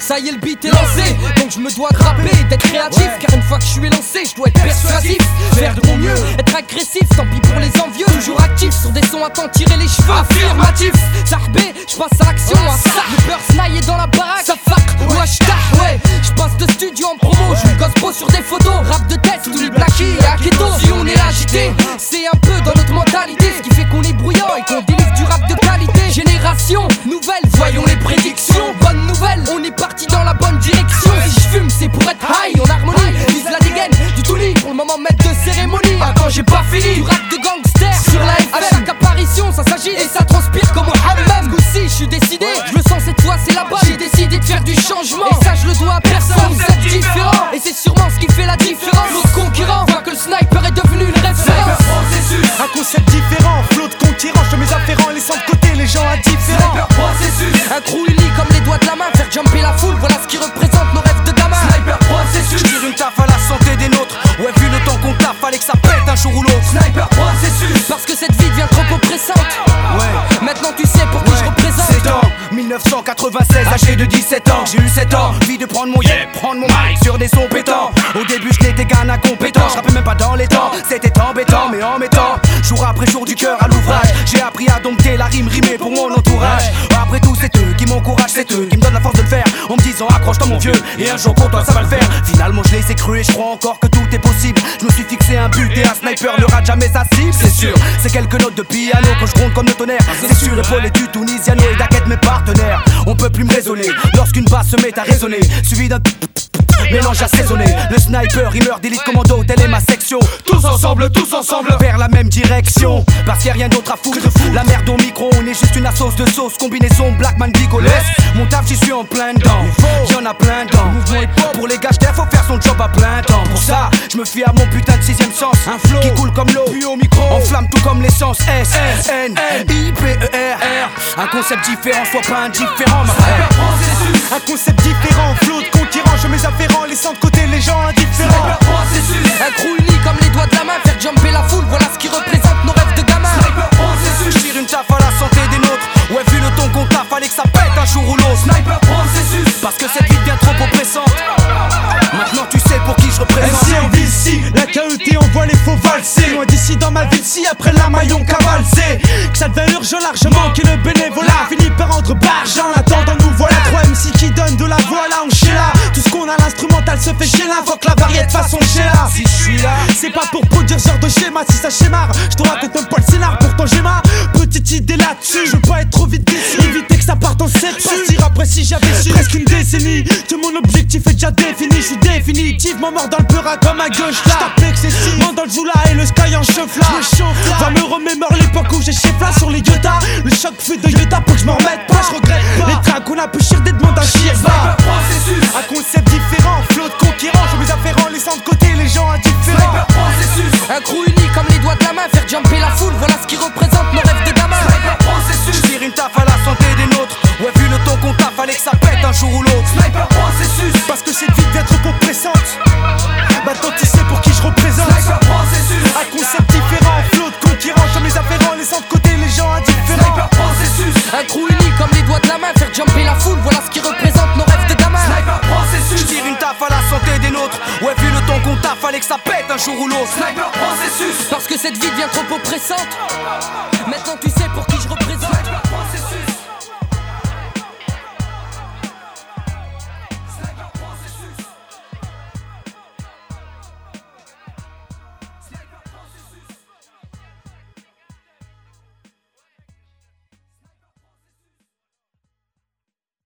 Ça y est, le beat est lancé, donc je me dois de rapper, d'être créatif, car une fois que je suis lancé, je dois être persuasif, faire de mon mieux, être agressif, tant pis pour les envieux. Toujours actif sur des sons à t'en tirer les cheveux. Affirmatif, Sarbé, je passe à l'action, à ça. Le beurre snaille est dans la baraque, ça fuck, ou hashtag, ouais. Je passe de studio en promo, je me cospo sur des photos. Rap de test, tous les blackies et Aketo. Si on est agité, c'est un peu dans notre mentalité, ce qui fait qu'on est bruyant et qu'on délivre du rap de qualité. Génération nouvelle, voyons les prédictions. Bonne nouvelle, on est parti dans la bonne direction. Si je fume, c'est pour être high en harmonie. Vise la dégaine du tout lit, pour le moment maître de cérémonie. Attends, j'ai pas fini, du rap de gangster sur la FM. À chaque apparition, ça s'agit et ça transpire comme au hammam. Ce coup-ci, je suis décidé, je le sens cette fois, c'est la bonne. J'ai décidé de faire du changement, et ça je le dois à personne. Vous êtes différents, et c'est sûrement ce qui fait la différence. L'autre concurrent voit que le sniper est devenu une référence. Un concept différent, flot de conquérant, je mets afférents, laissant de côté les gens indifférents. Un crew uni comme les doigts de la main, faire jumper la foule, voilà ce qui représente nos rêves de gamin. Sniper processus, je tire une taf à la santé des nôtres. Ouais, vu le temps qu'on taffe, fallait que ça pète un jour ou l'autre. Sniper processus, parce que cette vie devient trop oppressante. Ouais, maintenant tu sais pour qui je représente. C'est en 1996, âgé de 17 ans. J'ai eu 7 ans, vie de prendre mon prendre mon mic sur des sons pétants. Au début je n'étais qu'un incompétent, je rappais même pas dans les temps. C'était embêtant, mais en mettant jour après jour du cœur à l'ouvrage, j'ai appris à dompter la rime rimée pour mon entourage. Après tout c'est eux qui m'encouragent, c'est eux qui me donnent la force de le faire, en me disant accroche-toi mon vieux, et un jour pour toi ça va le faire. Finalement je les ai crus et je crois encore que tout est possible. Je me suis fixé un but et un sniper ne rate jamais sa cible. C'est sûr, c'est quelques notes de piano que je gronde comme le tonnerre. C'est sûr, épaulé du Tunisiano et d'Aquette mes partenaires. On peut plus me raisonner lorsqu'une basse se met à résonner, suivi d'un mélange assaisonné. Le sniper, rimeur d'élite commando, telle est ma section. Tous ensemble, vers la même direction. Parce qu'il y a rien d'autre à foutre. La merde au micro, on est juste une sauce de sauce. Combinaison Blackman Bigolès. Mon taf, j'y suis en plein dedans. Y'en a plein dedans. Pour les gars, faut faire son job à plein temps. Pour ça, je me fie à mon putain de sixième sens. Un flow qui coule comme l'eau, puis au micro enflamme tout comme l'essence. S, N, I, P, E, R, R. Un concept différent, soit pas indifférent, ma frère. Un concept différent, flot de conquérant, je mets afférents, laissant de côté les gens indifférents. Un crew uni comme les doigts de la main, faire jumper la foule, voilà ce qui représente nos rêves de gamin. Je tire une taf à la santé des nôtres. Ouais, vu le ton qu'on taffe, fallait que ça pète un jour ou l'autre. Sniper processus, parce que cette vie devient trop oppressante. Maintenant tu sais pour qui je représente. MC en ville si, la KET envoie les faux valser. Loin d'ici dans ma ville si, après la maillon cavalsé. Que ça devient urgent largement, que le bénévolat finit par rendre barge. En attendant nous voilà 3 MC qui donnent de la voix là, on là. Tout ce qu'on a l'instrumental se fait chez là. Faut que la variété façon chez là. Si je suis là, c'est pas pour produire ce genre de schéma. Si ça schémare, je te raconte même pas le scénar. Pourtant j'ai ma petite idée là-dessus. Je veux pas être trop vite déçu, éviter que ça parte en sept. Partir après si j'avais su presque une décennie. Tout mon objectif est déjà défini. Je suis définitivement mort dans le peurat comme à gauche là. J't'appelle excessif, mort dans le zoula et le sky en chauffe là. Va me remémore l'époque où j'ai chef là sur les Yoda. Le choc fait de Yoda pour que je m'en remette pas. Je regrette pas les trains qu'on a pu chier des demandes à chier. Un concept différent, flot de conquérant, je mets afférents, laissant de côté les gens indifférents. Un crew uni comme les doigts de la main, faire jumper la foule, voilà ce qui représente nos rêves de gamin. Je tire une taf à la santé des nôtres. Ouais, vu le ton qu'on taffe, fallait que ça pète un jour ou l'autre. Sniper processus, parce que cette vie devient trop oppressante. Maintenant tu sais pour qui je représente. Sniper processus, un concept différent, flot de conquérant, je mets afférents, laissant de côté les gens indifférents. Sniper processus, un crew uni comme les doigts de la main, faire jumper la foule, voilà ce qui représente nos rêves de gamin. Sniper processus, je tire une taf à la santé des nôtres. Ouais, vu le ton qu'on taffe, fallait que ça pète un jour ou l'autre. Sniper processus, parce que cette vie devient trop oppressante. Maintenant tu sais pour qui